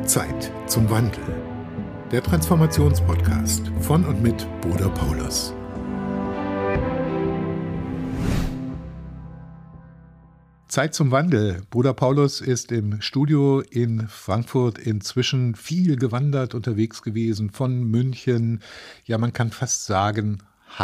Zeit zum Wandel. Der Transformationspodcast von und mit Bruder Paulus. Zeit zum Wandel. Bruder Paulus ist im Studio in Frankfurt inzwischen viel gewandert, unterwegs gewesen, von München, ja man kann fast sagen,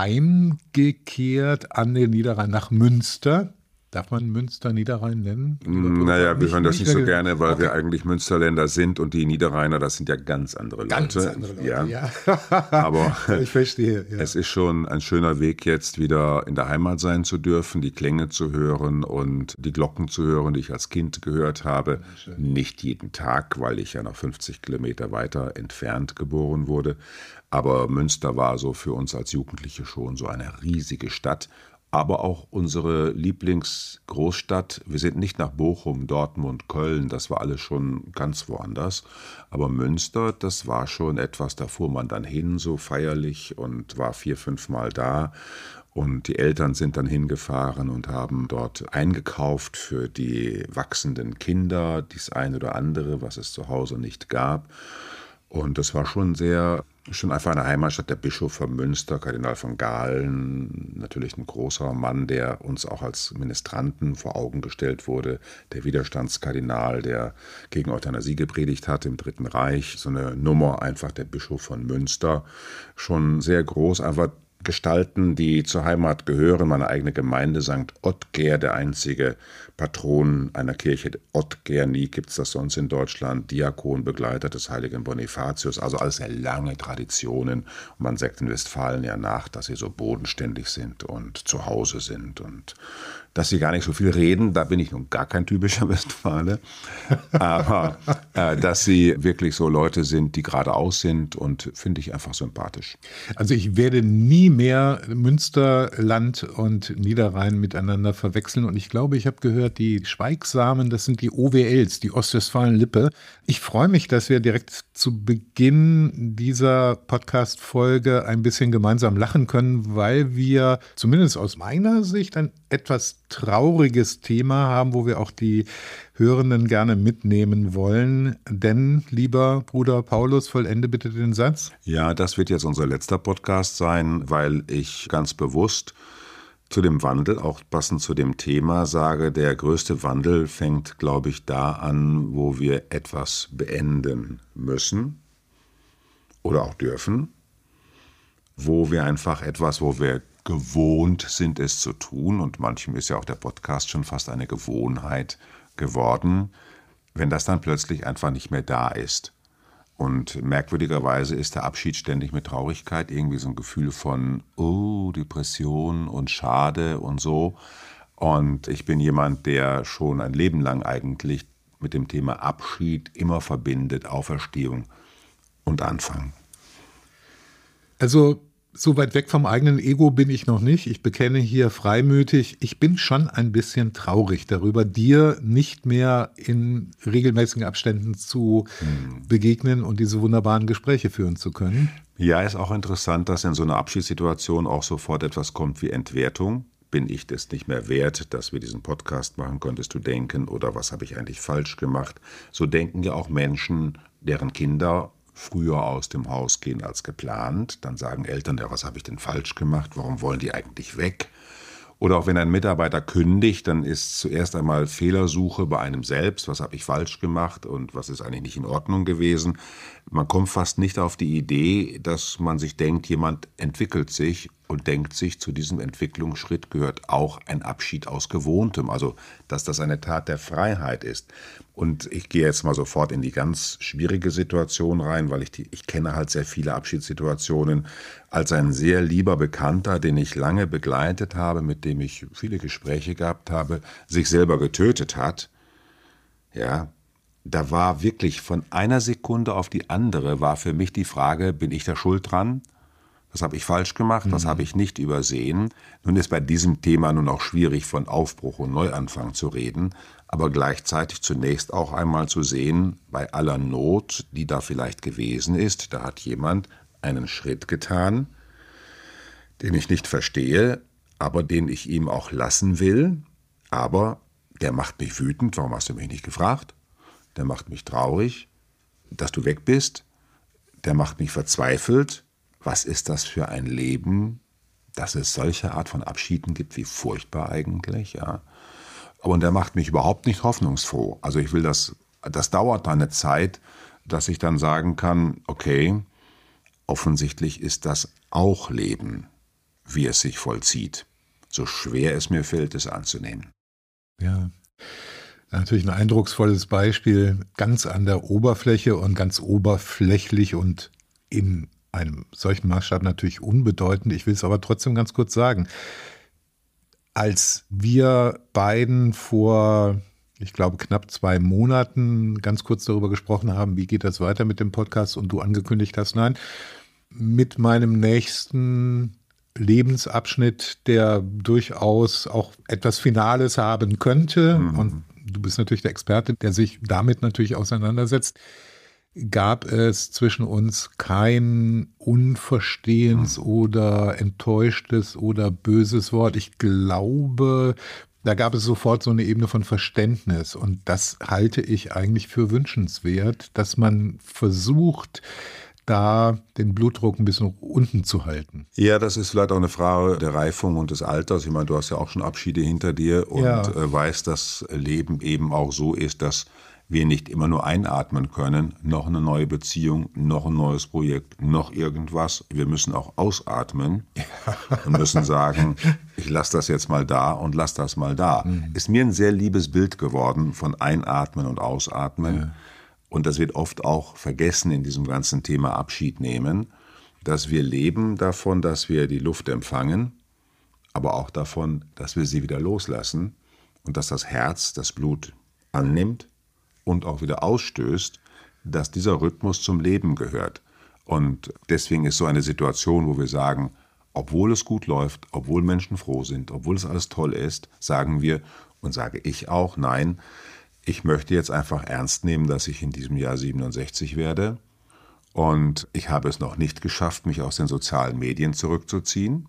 heimgekehrt an den Niederrhein nach Münster. Darf man Münster Niederrhein nennen? Naja, wir hören das nicht so gerne, weil wir eigentlich Münsterländer sind und die Niederrheiner, das sind ja ganz andere Leute. Ganz andere Leute, ja. Aber ich verstehe. Ja. Es ist schon ein schöner Weg, jetzt wieder in der Heimat sein zu dürfen, die Klänge zu hören und die Glocken zu hören, die ich als Kind gehört habe. Nicht jeden Tag, weil ich ja noch 50 Kilometer weiter entfernt geboren wurde. Aber Münster war so für uns als Jugendliche schon so eine riesige Stadt. Aber auch unsere Lieblingsgroßstadt. Wir sind nicht nach Bochum, Dortmund, Köln, das war alles schon ganz woanders. Aber Münster, das war schon etwas, da fuhr man dann hin, so feierlich und war 4-5 Mal da. Und die Eltern sind dann hingefahren und haben dort eingekauft für die wachsenden Kinder, dies eine oder andere, was es zu Hause nicht gab. Und das war schon einfach eine Heimatstadt. Der Bischof von Münster, Kardinal von Galen, natürlich ein großer Mann, der uns auch als Ministranten vor Augen gestellt wurde. Der Widerstandskardinal, der gegen Euthanasie gepredigt hat im Dritten Reich. So eine Nummer einfach, der Bischof von Münster. Schon sehr groß, einfach Gestalten, die zur Heimat gehören. Meine eigene Gemeinde, St. Ottger, der einzige Patron einer Kirche. Ottger, nie gibt es das sonst in Deutschland. Diakon, Begleiter des heiligen Bonifatius. Also alles sehr lange Traditionen. Und man sagt in Westfalen ja nach, dass sie so bodenständig sind und zu Hause sind. Und dass sie gar nicht so viel reden, da bin ich nun gar kein typischer Westfale. Aber dass sie wirklich so Leute sind, die geradeaus sind und finde ich einfach sympathisch. Also ich werde nie mehr Münsterland und Niederrhein miteinander verwechseln. Und ich glaube, ich habe gehört, die Schweigsamen, das sind die OWLs, die Ostwestfalen-Lippe. Ich freue mich, dass wir direkt zu Beginn dieser Podcast-Folge ein bisschen gemeinsam lachen können, weil wir zumindest aus meiner Sicht ein etwas trauriges Thema haben, wo wir auch die Hörenden gerne mitnehmen wollen. Denn, lieber Bruder Paulus, vollende bitte den Satz. Ja, das wird jetzt unser letzter Podcast sein, weil ich ganz bewusst zu dem Wandel, auch passend zu dem Thema, sage, der größte Wandel fängt, glaube ich, da an, wo wir etwas beenden müssen oder auch dürfen, wo wir einfach etwas, wo wir gewohnt sind, es zu tun, und manchem ist ja auch der Podcast schon fast eine Gewohnheit geworden, wenn das dann plötzlich einfach nicht mehr da ist. Und merkwürdigerweise ist der Abschied ständig mit Traurigkeit, irgendwie so ein Gefühl von, Depression und Schade und so. Und ich bin jemand, der schon ein Leben lang eigentlich mit dem Thema Abschied immer verbindet, Auferstehung und Anfang. Also so weit weg vom eigenen Ego bin ich noch nicht. Ich bekenne hier freimütig, ich bin schon ein bisschen traurig darüber, dir nicht mehr in regelmäßigen Abständen zu begegnen und diese wunderbaren Gespräche führen zu können. Ja, ist auch interessant, dass in so einer Abschiedssituation auch sofort etwas kommt wie Entwertung. Bin ich das nicht mehr wert, dass wir diesen Podcast machen, könntest du denken, oder was habe ich eigentlich falsch gemacht? So denken ja auch Menschen, deren Kinder früher aus dem Haus gehen als geplant. Dann sagen Eltern, ja, was habe ich denn falsch gemacht? Warum wollen die eigentlich weg? Oder auch wenn ein Mitarbeiter kündigt, dann ist zuerst einmal Fehlersuche bei einem selbst. Was habe ich falsch gemacht und was ist eigentlich nicht in Ordnung gewesen? Man kommt fast nicht auf die Idee, dass man sich denkt, jemand entwickelt sich und denkt sich, zu diesem Entwicklungsschritt gehört auch ein Abschied aus Gewohntem. Also, dass das eine Tat der Freiheit ist. Und ich gehe jetzt mal sofort in die ganz schwierige Situation rein, weil ich kenne halt sehr viele Abschiedssituationen. Als ein sehr lieber Bekannter, den ich lange begleitet habe, mit dem ich viele Gespräche gehabt habe, sich selber getötet hat, ja, da war wirklich von einer Sekunde auf die andere, war für mich die Frage, bin ich da schuld dran? Was habe ich falsch gemacht? Was habe ich nicht übersehen? Nun ist bei diesem Thema nun auch schwierig, von Aufbruch und Neuanfang zu reden, aber gleichzeitig zunächst auch einmal zu sehen, bei aller Not, die da vielleicht gewesen ist, da hat jemand einen Schritt getan, den ich nicht verstehe, aber den ich ihm auch lassen will, aber der macht mich wütend, warum hast du mich nicht gefragt? Der macht mich traurig, dass du weg bist, der macht mich verzweifelt. Was ist das für ein Leben, dass es solche Art von Abschieden gibt, wie furchtbar eigentlich, ja. Und der macht mich überhaupt nicht hoffnungsfroh. Also ich will das dauert dann eine Zeit, dass ich dann sagen kann, okay, offensichtlich ist das auch Leben, wie es sich vollzieht. So schwer es mir fällt, es anzunehmen. Ja, natürlich ein eindrucksvolles Beispiel, ganz an der Oberfläche und ganz oberflächlich und in einem solchen Maßstab natürlich unbedeutend. Ich will es aber trotzdem ganz kurz sagen. Als wir beiden vor, ich glaube, knapp 2 Monaten ganz kurz darüber gesprochen haben, wie geht das weiter mit dem Podcast und du angekündigt hast, nein, mit meinem nächsten Lebensabschnitt, der durchaus auch etwas Finales haben könnte, und du bist natürlich der Experte, der sich damit natürlich auseinandersetzt, gab es zwischen uns kein unverstehens oder enttäuschtes oder böses Wort. Ich glaube, da gab es sofort so eine Ebene von Verständnis. Und das halte ich eigentlich für wünschenswert, dass man versucht, da den Blutdruck ein bisschen unten zu halten. Ja, das ist vielleicht auch eine Frage der Reifung und des Alters. Ich meine, du hast ja auch schon Abschiede hinter dir und weißt, dass Leben eben auch so ist, dass wir nicht immer nur einatmen können, noch eine neue Beziehung, noch ein neues Projekt, noch irgendwas. Wir müssen auch ausatmen und müssen sagen, ich lasse das jetzt mal da und lass das mal da. Ist mir ein sehr liebes Bild geworden von Einatmen und Ausatmen. Ja. Und das wird oft auch vergessen in diesem ganzen Thema Abschied nehmen, dass wir leben davon, dass wir die Luft empfangen, aber auch davon, dass wir sie wieder loslassen und dass das Herz das Blut annimmt und auch wieder ausstößt, dass dieser Rhythmus zum Leben gehört. Und deswegen ist so eine Situation, wo wir sagen, obwohl es gut läuft, obwohl Menschen froh sind, obwohl es alles toll ist, sagen wir und sage ich auch, nein, ich möchte jetzt einfach ernst nehmen, dass ich in diesem Jahr 67 werde und ich habe es noch nicht geschafft, mich aus den sozialen Medien zurückzuziehen,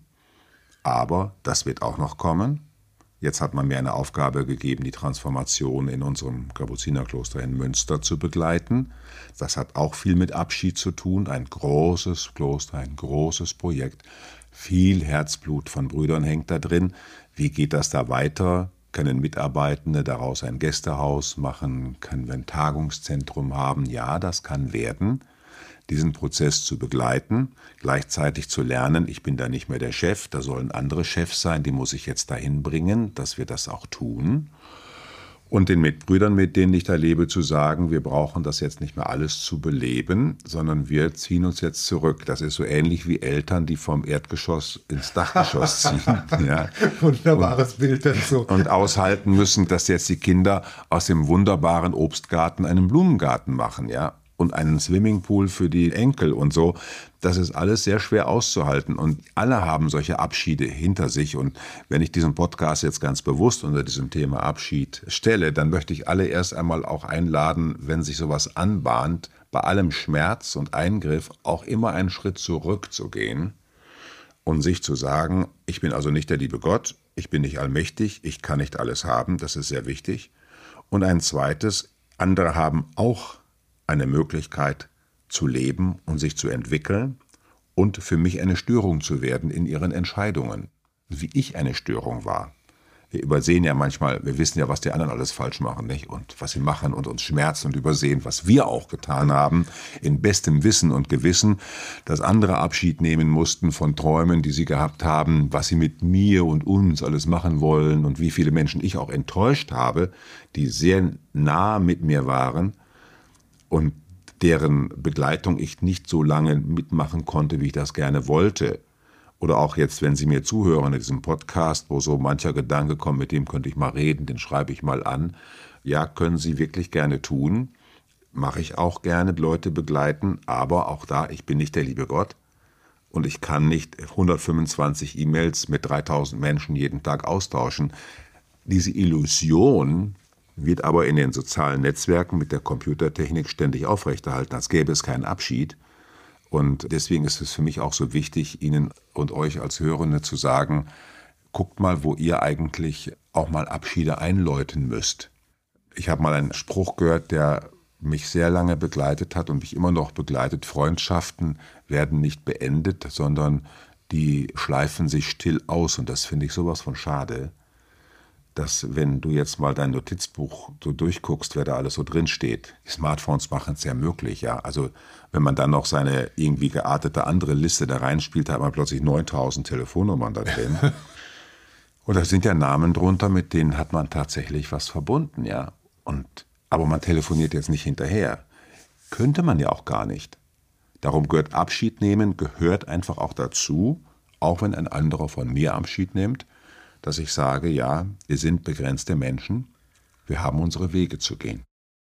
aber das wird auch noch kommen. Jetzt hat man mir eine Aufgabe gegeben, die Transformation in unserem Kapuzinerkloster in Münster zu begleiten. Das hat auch viel mit Abschied zu tun, ein großes Kloster, ein großes Projekt. Viel Herzblut von Brüdern hängt da drin. Wie geht das da weiter? Können Mitarbeitende daraus ein Gästehaus machen? Können wir ein Tagungszentrum haben? Ja, das kann werden. Diesen Prozess zu begleiten, gleichzeitig zu lernen, ich bin da nicht mehr der Chef, da sollen andere Chefs sein, die muss ich jetzt dahin bringen, dass wir das auch tun. Und den Mitbrüdern, mit denen ich da lebe, zu sagen, wir brauchen das jetzt nicht mehr alles zu beleben, sondern wir ziehen uns jetzt zurück. Das ist so ähnlich wie Eltern, die vom Erdgeschoss ins Dachgeschoss ziehen. Ja. Wunderbares Bild dazu. Und aushalten müssen, dass jetzt die Kinder aus dem wunderbaren Obstgarten einen Blumengarten machen, ja. Und einen Swimmingpool für die Enkel und so. Das ist alles sehr schwer auszuhalten. Und alle haben solche Abschiede hinter sich. Und wenn ich diesen Podcast jetzt ganz bewusst unter diesem Thema Abschied stelle, dann möchte ich alle erst einmal auch einladen, wenn sich sowas anbahnt, bei allem Schmerz und Eingriff auch immer einen Schritt zurückzugehen und sich zu sagen, ich bin also nicht der liebe Gott, ich bin nicht allmächtig, ich kann nicht alles haben, das ist sehr wichtig. Und ein zweites, andere haben auch eine Möglichkeit zu leben und sich zu entwickeln und für mich eine Störung zu werden in ihren Entscheidungen, wie ich eine Störung war. Wir übersehen ja manchmal, wir wissen ja, was die anderen alles falsch machen, nicht? Und was sie machen und uns schmerzen und übersehen, was wir auch getan haben, in bestem Wissen und Gewissen, dass andere Abschied nehmen mussten von Träumen, die sie gehabt haben, was sie mit mir und uns alles machen wollen und wie viele Menschen ich auch enttäuscht habe, die sehr nah mit mir waren, und deren Begleitung ich nicht so lange mitmachen konnte, wie ich das gerne wollte. Oder auch jetzt, wenn Sie mir zuhören in diesem Podcast, wo so mancher Gedanke kommt, mit dem könnte ich mal reden, den schreibe ich mal an. Ja, können Sie wirklich gerne tun. Mache ich auch gerne, Leute begleiten. Aber auch da, ich bin nicht der liebe Gott. Und ich kann nicht 125 E-Mails mit 3000 Menschen jeden Tag austauschen. Diese Illusion wird aber in den sozialen Netzwerken mit der Computertechnik ständig aufrechterhalten, als gäbe es keinen Abschied. Und deswegen ist es für mich auch so wichtig, Ihnen und euch als Hörende zu sagen, guckt mal, wo ihr eigentlich auch mal Abschiede einläuten müsst. Ich habe mal einen Spruch gehört, der mich sehr lange begleitet hat und mich immer noch begleitet. Freundschaften werden nicht beendet, sondern die schleifen sich still aus. Und das finde ich sowas von schade, dass wenn du jetzt mal dein Notizbuch so durchguckst, wer da alles so drin steht. Die Smartphones machen es ja möglich, ja. Also wenn man dann noch seine irgendwie geartete andere Liste da reinspielt, hat man plötzlich 9000 Telefonnummern da drin. Und da sind ja Namen drunter, mit denen hat man tatsächlich was verbunden, ja. Aber man telefoniert jetzt nicht hinterher. Könnte man ja auch gar nicht. Darum gehört Abschied nehmen, gehört einfach auch dazu, auch wenn ein anderer von mir Abschied nimmt, dass ich sage, ja, wir sind begrenzte Menschen, wir haben unsere Wege zu gehen.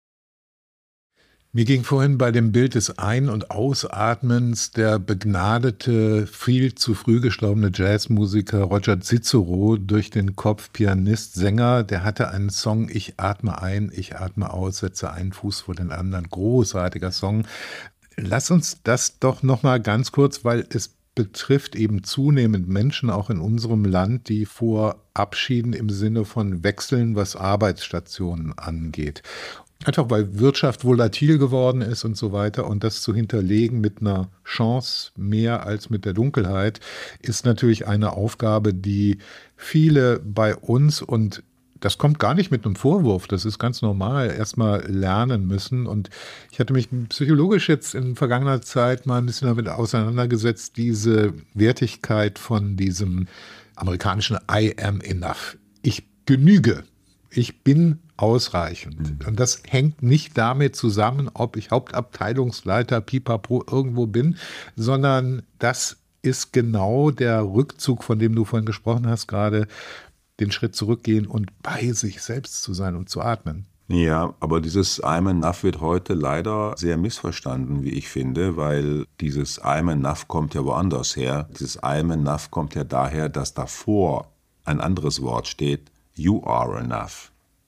Mir ging vorhin bei dem Bild des Ein- und Ausatmens der begnadete, viel zu früh gestorbene Jazzmusiker Roger Cicero durch den Kopf, Pianist, Sänger. Der hatte einen Song, Ich atme ein, ich atme aus, setze einen Fuß vor den anderen. Großartiger Song. Lass uns das doch noch mal ganz kurz, weil es betrifft eben zunehmend Menschen auch in unserem Land, die vor Abschieden im Sinne von Wechseln, was Arbeitsstationen angeht. Einfach weil Wirtschaft volatil geworden ist und so weiter. Und das zu hinterlegen mit einer Chance mehr als mit der Dunkelheit ist natürlich eine Aufgabe, die viele bei uns, und das kommt gar nicht mit einem Vorwurf, das ist ganz normal, erstmal lernen müssen. Und ich hatte mich psychologisch jetzt in vergangener Zeit mal ein bisschen damit auseinandergesetzt, diese Wertigkeit von diesem amerikanischen I am enough. Ich genüge. Ich bin ausreichend. Und das hängt nicht damit zusammen, ob ich Hauptabteilungsleiter Pipapo irgendwo bin, sondern das ist genau der Rückzug, von dem du vorhin gesprochen hast, gerade den Schritt zurückgehen und bei sich selbst zu sein und zu atmen. Ja, aber dieses I'm enough wird heute leider sehr missverstanden, wie ich finde, weil dieses I'm enough kommt ja woanders her. Dieses I'm enough kommt ja daher, dass davor ein anderes Wort steht, You are enough.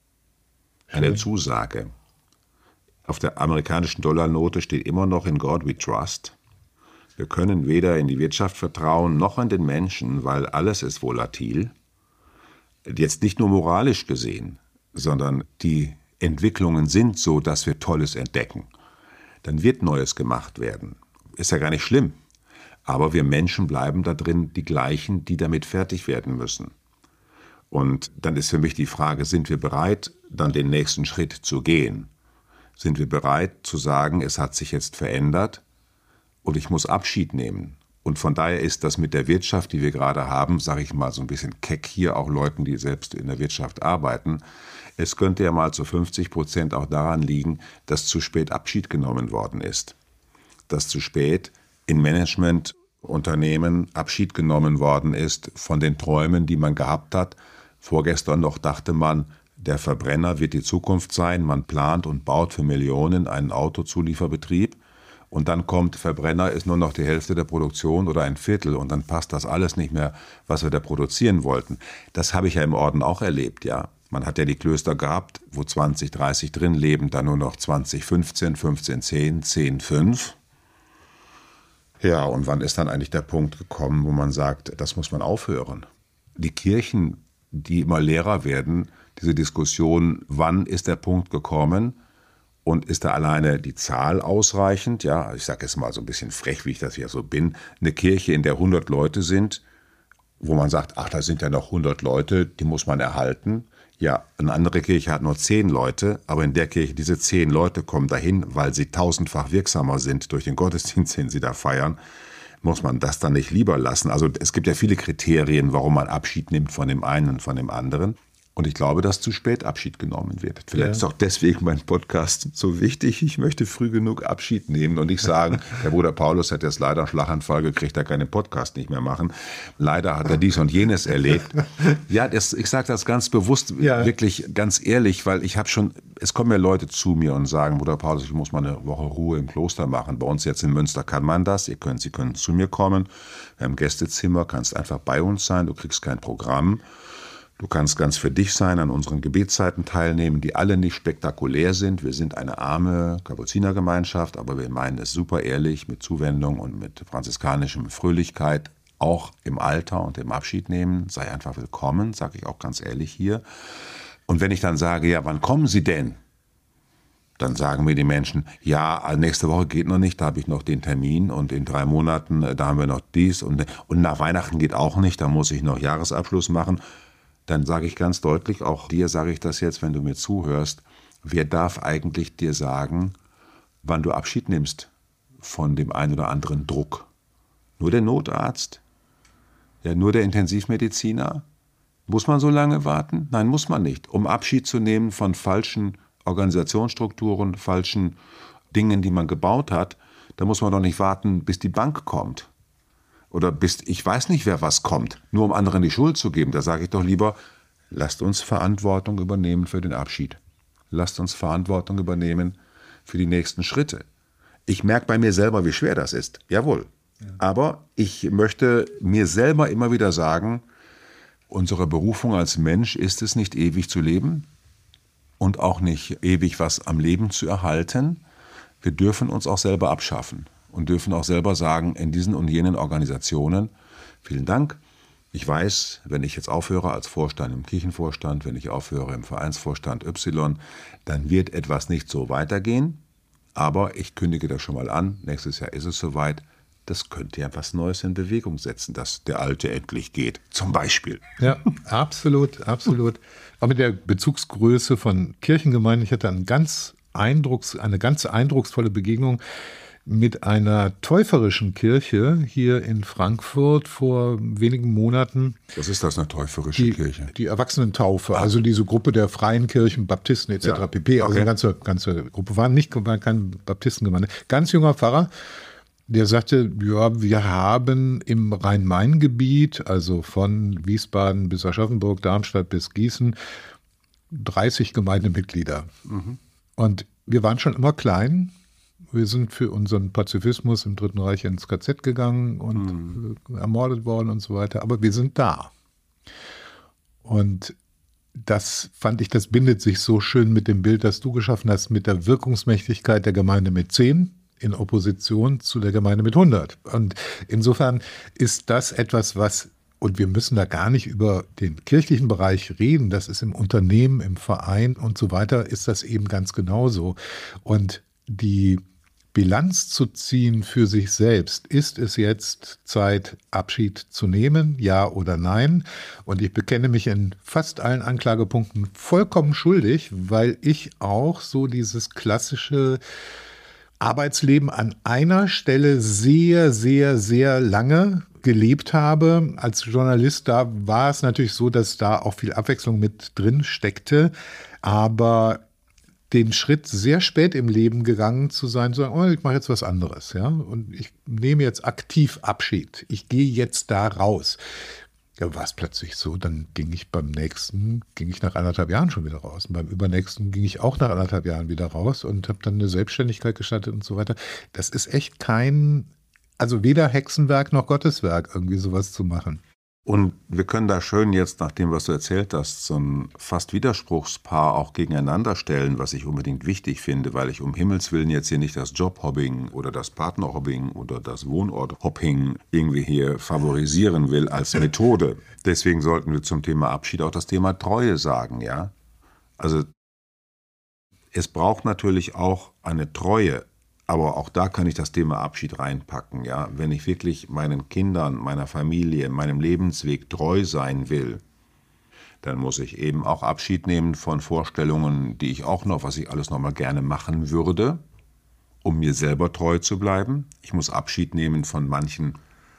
Eine Zusage. Auf der amerikanischen Dollarnote steht immer noch In God we trust. Wir können weder in die Wirtschaft vertrauen, noch an den Menschen, weil alles ist volatil. Jetzt nicht nur moralisch gesehen, sondern die Entwicklungen sind so, dass wir Tolles entdecken. Dann wird Neues gemacht werden. Ist ja gar nicht schlimm. Aber wir Menschen bleiben da drin die gleichen, die damit fertig werden müssen. Und dann ist für mich die Frage, sind wir bereit, dann den nächsten Schritt zu gehen? Sind wir bereit zu sagen, es hat sich jetzt verändert und ich muss Abschied nehmen? Und von daher ist das mit der Wirtschaft, die wir gerade haben, sage ich mal so ein bisschen keck hier, auch Leuten, die selbst in der Wirtschaft arbeiten, es könnte ja mal zu 50% auch daran liegen, dass zu spät Abschied genommen worden ist. Dass zu spät in Managementunternehmen Abschied genommen worden ist von den Träumen, die man gehabt hat. Vorgestern noch dachte man, der Verbrenner wird die Zukunft sein. Man plant und baut für Millionen einen Autozulieferbetrieb. Und dann kommt, Verbrenner ist nur noch die Hälfte der Produktion oder ein Viertel. Und dann passt das alles nicht mehr, was wir da produzieren wollten. Das habe ich ja im Orden auch erlebt, ja. Man hat ja die Klöster gehabt, wo 20, 30 drin leben, dann nur noch 20, 15, 15, 10, 10, 5. Ja, und wann ist dann eigentlich der Punkt gekommen, wo man sagt, das muss man aufhören? Die Kirchen, die immer leerer werden, diese Diskussion, wann ist der Punkt gekommen und ist da alleine die Zahl ausreichend? Ja, ich sage jetzt mal so ein bisschen frech, wie ich das ja so bin. Eine Kirche, in der 100 Leute sind, wo man sagt, ach, da sind ja noch 100 Leute, die muss man erhalten. Ja, eine andere Kirche hat nur 10 Leute, aber in der Kirche, diese 10 Leute kommen dahin, weil sie tausendfach wirksamer sind durch den Gottesdienst, den sie da feiern. Muss man das dann nicht lieber lassen? Also es gibt ja viele Kriterien, warum man Abschied nimmt von dem einen und von dem anderen. Und ich glaube, dass zu spät Abschied genommen wird. Vielleicht ist auch deswegen mein Podcast so wichtig. Ich möchte früh genug Abschied nehmen und nicht sagen, der Bruder Paulus hat jetzt leider einen Schlaganfall gekriegt, er kann den Podcast nicht mehr machen. Leider hat er dies und jenes erlebt. Ja, ich sage das ganz bewusst, wirklich ganz ehrlich, weil es kommen ja Leute zu mir und sagen, Bruder Paulus, ich muss mal eine Woche Ruhe im Kloster machen. Bei uns jetzt in Münster kann man das. Sie können zu mir kommen. Wir haben ein Gästezimmer, kannst einfach bei uns sein, du kriegst kein Programm. Du kannst ganz für dich sein, an unseren Gebetszeiten teilnehmen, die alle nicht spektakulär sind. Wir sind eine arme Kapuzinergemeinschaft, aber wir meinen es super ehrlich, mit Zuwendung und mit franziskanischem Fröhlichkeit, auch im Alter und im Abschied nehmen. Sei einfach willkommen, sage ich auch ganz ehrlich hier. Und wenn ich dann sage, ja, wann kommen Sie denn? Dann sagen mir die Menschen, ja, nächste Woche geht noch nicht, da habe ich noch den Termin und in 3 Monaten, da haben wir noch dies und nach Weihnachten geht auch nicht, da muss ich noch Jahresabschluss machen. Dann sage ich ganz deutlich, auch dir sage ich das jetzt, wenn du mir zuhörst, wer darf eigentlich dir sagen, wann du Abschied nimmst von dem einen oder anderen Druck? Nur der Notarzt? Ja, nur der Intensivmediziner? Muss man so lange warten? Nein, muss man nicht. Um Abschied zu nehmen von falschen Organisationsstrukturen, falschen Dingen, die man gebaut hat, da muss man doch nicht warten, bis die Bank kommt. Oder bis ich weiß nicht, wer was kommt, nur um anderen die Schuld zu geben. Da sage ich doch lieber, lasst uns Verantwortung übernehmen für den Abschied. Lasst uns Verantwortung übernehmen für die nächsten Schritte. Ich merke bei mir selber, wie schwer das ist. Jawohl. Ja. Aber ich möchte mir selber immer wieder sagen, unsere Berufung als Mensch ist es nicht ewig zu leben und auch nicht ewig was am Leben zu erhalten. Wir dürfen uns auch selber abschaffen und dürfen auch selber sagen, in diesen und jenen Organisationen, vielen Dank. Ich weiß, wenn ich jetzt aufhöre als Vorstand im Kirchenvorstand, wenn ich aufhöre im Vereinsvorstand Y, dann wird etwas nicht so weitergehen. Aber ich kündige das schon mal an, nächstes Jahr ist es soweit. Das könnte ja was Neues in Bewegung setzen, dass der Alte endlich geht, zum Beispiel. Ja, absolut, absolut. Aber mit der Bezugsgröße von Kirchengemeinden, ich hatte eine ganz eindrucksvolle Begegnung mit einer täuferischen Kirche hier in Frankfurt vor wenigen Monaten. Was ist das, eine täuferische Kirche? Die Erwachsenentaufe, also diese Gruppe der freien Kirchen, Baptisten etc. pp. Also eine ganze Gruppe, war keine Baptistengemeinde. Ganz junger Pfarrer, der sagte, ja, wir haben im Rhein-Main-Gebiet, also von Wiesbaden bis Aschaffenburg, Darmstadt bis Gießen, 30 Gemeindemitglieder. Mhm. Und wir waren schon immer klein. Wir sind für unseren Pazifismus im Dritten Reich ins KZ gegangen und ermordet worden und so weiter. Aber wir sind da. Und das fand ich, das bindet sich so schön mit dem Bild, das du geschaffen hast, mit der Wirkungsmächtigkeit der Gemeinde mit 10 in Opposition zu der Gemeinde mit 100. Und insofern ist das etwas, und wir müssen da gar nicht über den kirchlichen Bereich reden, das ist im Unternehmen, im Verein und so weiter, ist das eben ganz genauso. Und die Bilanz zu ziehen für sich selbst, ist es jetzt Zeit, Abschied zu nehmen, ja oder nein? Und ich bekenne mich in fast allen Anklagepunkten vollkommen schuldig, weil ich auch so dieses klassische Arbeitsleben an einer Stelle sehr, sehr, sehr lange gelebt habe. Als Journalist, da war es natürlich so, dass da auch viel Abwechslung mit drin steckte, aber den Schritt sehr spät im Leben gegangen zu sein, zu sagen, oh, ich mache jetzt was anderes, ja, und ich nehme jetzt aktiv Abschied. Ich gehe jetzt da raus. Ja, war es plötzlich so, dann ging ich nach 1,5 Jahren schon wieder raus. Und beim übernächsten ging ich auch nach 1,5 Jahren wieder raus und habe dann eine Selbstständigkeit gestartet und so weiter. Das ist echt also weder Hexenwerk noch Gotteswerk, irgendwie sowas zu machen. Und wir können da schön jetzt, nach dem, was du erzählt hast, so ein fast Widerspruchspaar auch gegeneinander stellen, was ich unbedingt wichtig finde, weil ich um Himmels Willen jetzt hier nicht das Jobhopping oder das Partnerhopping oder das Wohnorthopping irgendwie hier favorisieren will als Methode. Deswegen sollten wir zum Thema Abschied auch das Thema Treue sagen, ja? Also es braucht natürlich auch eine Treue. Aber auch da kann ich das Thema Abschied reinpacken. Ja? Wenn ich wirklich meinen Kindern, meiner Familie, meinem Lebensweg treu sein will, dann muss ich eben auch Abschied nehmen von Vorstellungen, die ich auch noch, was ich alles noch mal gerne machen würde, um mir selber treu zu bleiben. Ich muss Abschied nehmen von manchen,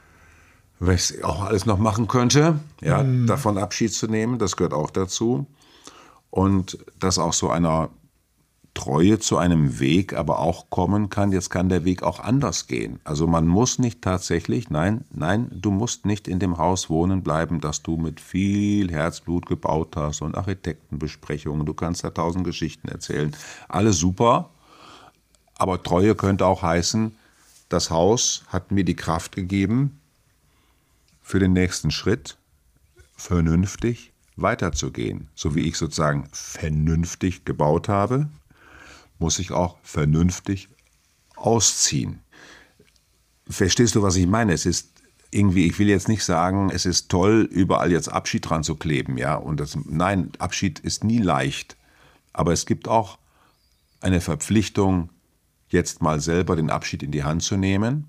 was ich auch alles noch machen könnte, ja, davon Abschied zu nehmen, das gehört auch dazu. Und dass auch so einer Treue zu einem Weg aber auch kommen kann, jetzt kann der Weg auch anders gehen. Also man muss nicht tatsächlich, nein, du musst nicht in dem Haus wohnen bleiben, das du mit viel Herzblut gebaut hast und Architektenbesprechungen, du kannst da 1000 Geschichten erzählen. Alles super, aber Treue könnte auch heißen, das Haus hat mir die Kraft gegeben, für den nächsten Schritt vernünftig weiterzugehen. So wie ich sozusagen vernünftig gebaut habe, muss ich auch vernünftig ausziehen. Verstehst du, was ich meine? Es ist irgendwie, ich will jetzt nicht sagen, es ist toll, überall jetzt Abschied dran zu kleben, ja. Nein, Abschied ist nie leicht. Aber es gibt auch eine Verpflichtung, jetzt mal selber den Abschied in die Hand zu nehmen.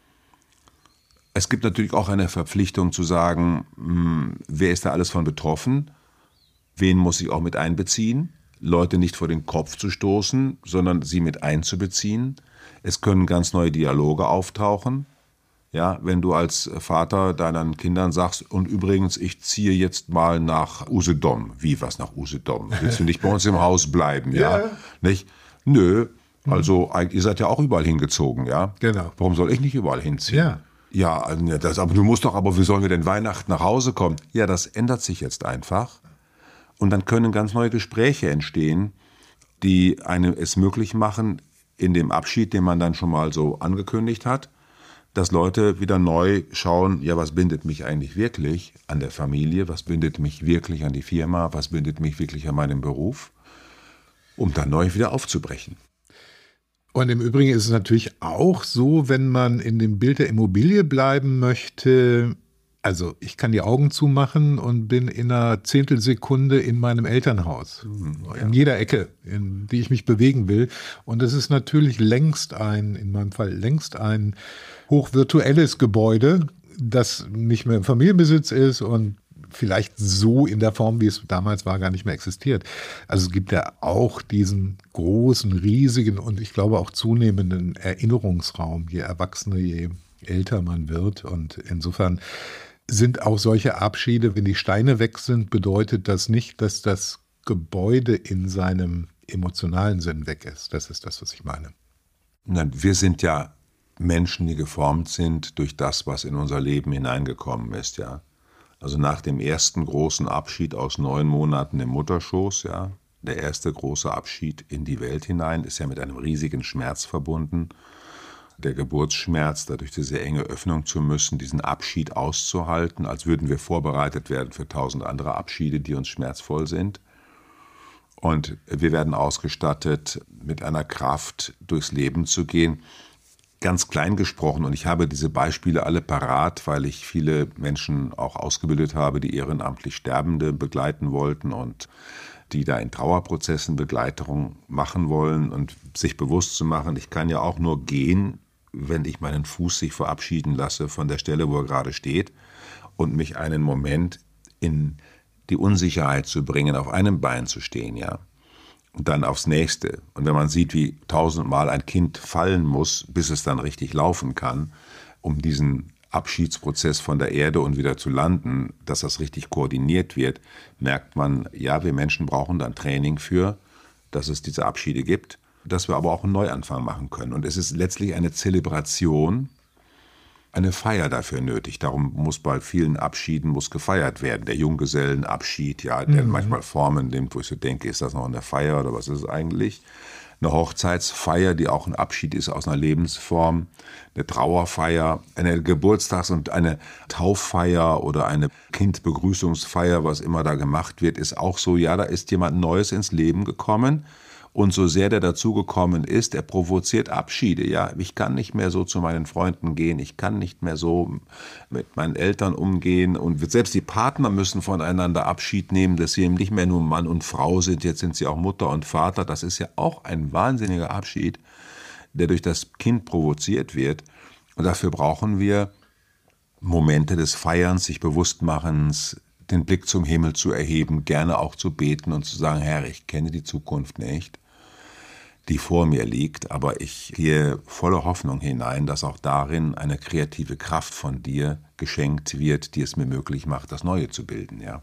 Es gibt natürlich auch eine Verpflichtung zu sagen, wer ist da alles von betroffen, wen muss ich auch mit einbeziehen, Leute nicht vor den Kopf zu stoßen, sondern sie mit einzubeziehen. Es können ganz neue Dialoge auftauchen. Ja, wenn du als Vater deinen Kindern sagst, und übrigens, ich ziehe jetzt mal nach Usedom. Wie, was nach Usedom? Willst du nicht bei uns im Haus bleiben? Ja. Nicht? Nö, also ihr seid ja auch überall hingezogen, ja? Genau. Warum soll ich nicht überall hinziehen? Ja. Ja, aber du musst doch, aber wie sollen wir denn Weihnachten nach Hause kommen? Ja, das ändert sich jetzt einfach. Und dann können ganz neue Gespräche entstehen, die einem es möglich machen, in dem Abschied, den man dann schon mal so angekündigt hat, dass Leute wieder neu schauen, ja, was bindet mich eigentlich wirklich an der Familie, was bindet mich wirklich an die Firma, was bindet mich wirklich an meinem Beruf, um dann neu wieder aufzubrechen. Und im Übrigen ist es natürlich auch so, wenn man in dem Bild der Immobilie bleiben möchte, also ich kann die Augen zumachen und bin in einer Zehntelsekunde in meinem Elternhaus, in jeder Ecke, in die ich mich bewegen will. Und es ist natürlich in meinem Fall längst ein hochvirtuelles Gebäude, das nicht mehr im Familienbesitz ist und vielleicht so in der Form, wie es damals war, gar nicht mehr existiert. Also es gibt ja auch diesen großen, riesigen und ich glaube auch zunehmenden Erinnerungsraum, je erwachsener, je älter man wird. Und insofern sind auch solche Abschiede, wenn die Steine weg sind, bedeutet das nicht, dass das Gebäude in seinem emotionalen Sinn weg ist. Das ist das, was ich meine. Nein, wir sind ja Menschen, die geformt sind durch das, was in unser Leben hineingekommen ist, ja. Also nach dem ersten großen Abschied aus 9 Monaten im Mutterschoß, ja, der erste große Abschied in die Welt hinein, ist ja mit einem riesigen Schmerz verbunden. Der Geburtsschmerz, dadurch diese enge Öffnung zu müssen, diesen Abschied auszuhalten, als würden wir vorbereitet werden für 1000 andere Abschiede, die uns schmerzvoll sind. Und wir werden ausgestattet, mit einer Kraft durchs Leben zu gehen. Ganz klein gesprochen, und ich habe diese Beispiele alle parat, weil ich viele Menschen auch ausgebildet habe, die ehrenamtlich Sterbende begleiten wollten und die da in Trauerprozessen Begleitung machen wollen und sich bewusst zu machen, ich kann ja auch nur gehen, wenn ich meinen Fuß sich verabschieden lasse von der Stelle, wo er gerade steht, und mich einen Moment in die Unsicherheit zu bringen, auf einem Bein zu stehen, ja. Und dann aufs nächste. Und wenn man sieht, wie 1000-mal ein Kind fallen muss, bis es dann richtig laufen kann, um diesen Abschiedsprozess von der Erde und wieder zu landen, dass das richtig koordiniert wird, merkt man, ja, wir Menschen brauchen dann Training für, dass es diese Abschiede gibt, dass wir aber auch einen Neuanfang machen können. Und es ist letztlich eine Zelebration, eine Feier dafür nötig. Darum muss bei vielen Abschieden gefeiert werden. Der Junggesellenabschied, ja, der manchmal Formen nimmt, wo ich so denke, ist das noch eine Feier oder was ist es eigentlich? Eine Hochzeitsfeier, die auch ein Abschied ist aus einer Lebensform, eine Trauerfeier, eine Geburtstags- und eine Tauffeier oder eine Kindbegrüßungsfeier, was immer da gemacht wird, ist auch so, ja, da ist jemand Neues ins Leben gekommen. Und so sehr der dazugekommen ist, er provoziert Abschiede. Ja, ich kann nicht mehr so zu meinen Freunden gehen, ich kann nicht mehr so mit meinen Eltern umgehen. Und selbst die Partner müssen voneinander Abschied nehmen, dass sie eben nicht mehr nur Mann und Frau sind, jetzt sind sie auch Mutter und Vater. Das ist ja auch ein wahnsinniger Abschied, der durch das Kind provoziert wird. Und dafür brauchen wir Momente des Feierns, sich Bewusstmachens, den Blick zum Himmel zu erheben, gerne auch zu beten und zu sagen, Herr, ich kenne die Zukunft nicht, die vor mir liegt, aber ich gehe voller Hoffnung hinein, dass auch darin eine kreative Kraft von dir geschenkt wird, die es mir möglich macht, das Neue zu bilden, ja.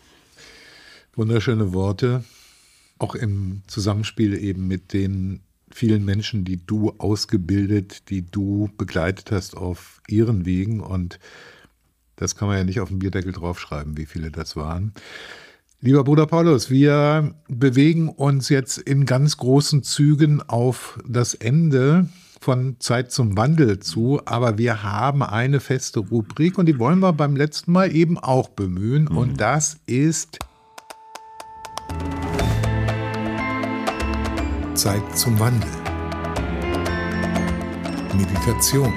Wunderschöne Worte, auch im Zusammenspiel eben mit den vielen Menschen, die du ausgebildet, die du begleitet hast auf ihren Wegen, und das kann man ja nicht auf den Bierdeckel draufschreiben, wie viele das waren. Lieber Bruder Paulus, wir bewegen uns jetzt in ganz großen Zügen auf das Ende von Zeit zum Wandel zu, aber wir haben eine feste Rubrik und die wollen wir beim letzten Mal eben auch bemühen, und das ist Zeit zum Wandel. Meditation.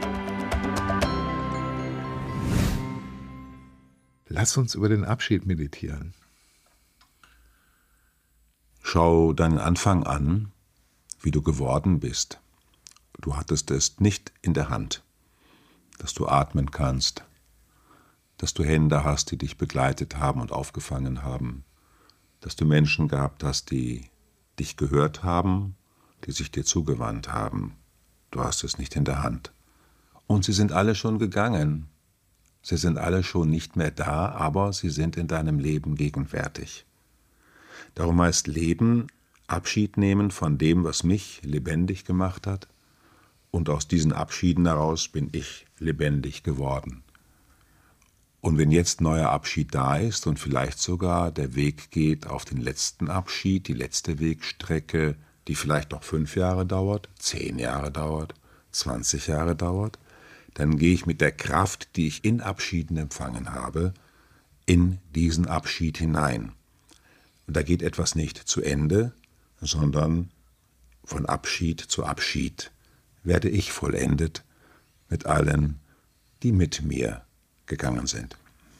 Lass uns über den Abschied meditieren. Schau deinen Anfang an wie du geworden bist. Du hattest es nicht in der Hand, dass du atmen kannst, dass du Hände hast, die dich begleitet haben und aufgefangen haben, dass du Menschen gehabt hast, die dich gehört haben, die sich dir zugewandt haben. Du hast es nicht in der Hand. Und sie sind alle schon gegangen. Sie sind alle schon nicht mehr da, aber sie sind in deinem Leben gegenwärtig. Darum heißt Leben Abschied nehmen von dem, was mich lebendig gemacht hat. Und aus diesen Abschieden heraus bin ich lebendig geworden. Und wenn jetzt neuer Abschied da ist und vielleicht sogar der Weg geht auf den letzten Abschied, die letzte Wegstrecke, die vielleicht noch 5 Jahre dauert, 10 Jahre dauert, 20 Jahre dauert, dann gehe ich mit der Kraft, die ich in Abschieden empfangen habe, in diesen Abschied hinein. Und da geht etwas nicht zu Ende, sondern von Abschied zu Abschied werde ich vollendet mit allen, die mit mir gegangen sind.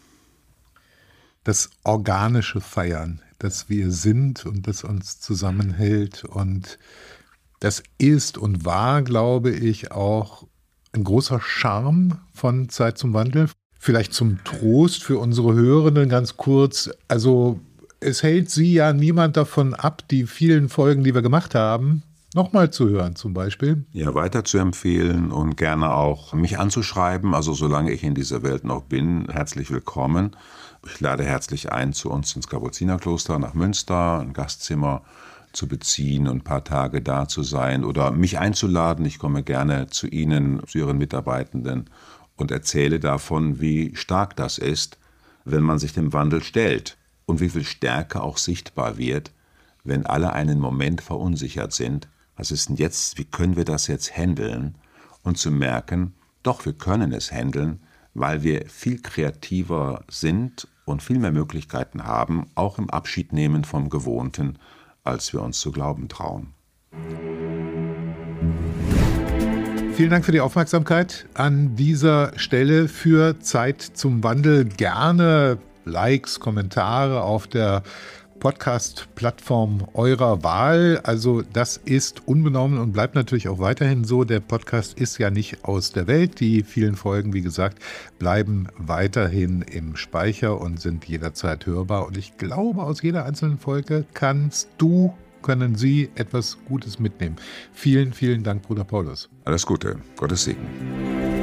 Das organische Feiern, das wir sind und das uns zusammenhält, und das ist und war, glaube ich, auch ein großer Charme von Zeit zum Wandel. Vielleicht zum Trost für unsere Hörenden ganz kurz. Also es hält Sie ja niemand davon ab, die vielen Folgen, die wir gemacht haben, nochmal zu hören zum Beispiel. Ja, weiter zu empfehlen und gerne auch mich anzuschreiben. Also solange ich in dieser Welt noch bin, herzlich willkommen. Ich lade herzlich ein, zu uns ins Kapuzinerkloster nach Münster, ein Gastzimmer zu beziehen und ein paar Tage da zu sein oder mich einzuladen. Ich komme gerne zu Ihnen, zu Ihren Mitarbeitenden und erzähle davon, wie stark das ist, wenn man sich dem Wandel stellt und wie viel Stärke auch sichtbar wird, wenn alle einen Moment verunsichert sind. Was ist denn jetzt, wie können wir das jetzt handeln? Und zu merken, doch, wir können es handeln, weil wir viel kreativer sind und viel mehr Möglichkeiten haben, auch im Abschiednehmen vom Gewohnten, als wir uns zu glauben trauen. Vielen Dank für die Aufmerksamkeit an dieser Stelle. Für Zeit zum Wandel gerne Likes, Kommentare auf der Podcast-Plattform eurer Wahl. Also das ist unbenommen und bleibt natürlich auch weiterhin so. Der Podcast ist ja nicht aus der Welt. Die vielen Folgen, wie gesagt, bleiben weiterhin im Speicher und sind jederzeit hörbar. Und ich glaube, aus jeder einzelnen Folge können Sie etwas Gutes mitnehmen. Vielen, vielen Dank, Bruder Paulus. Alles Gute. Gottes Segen.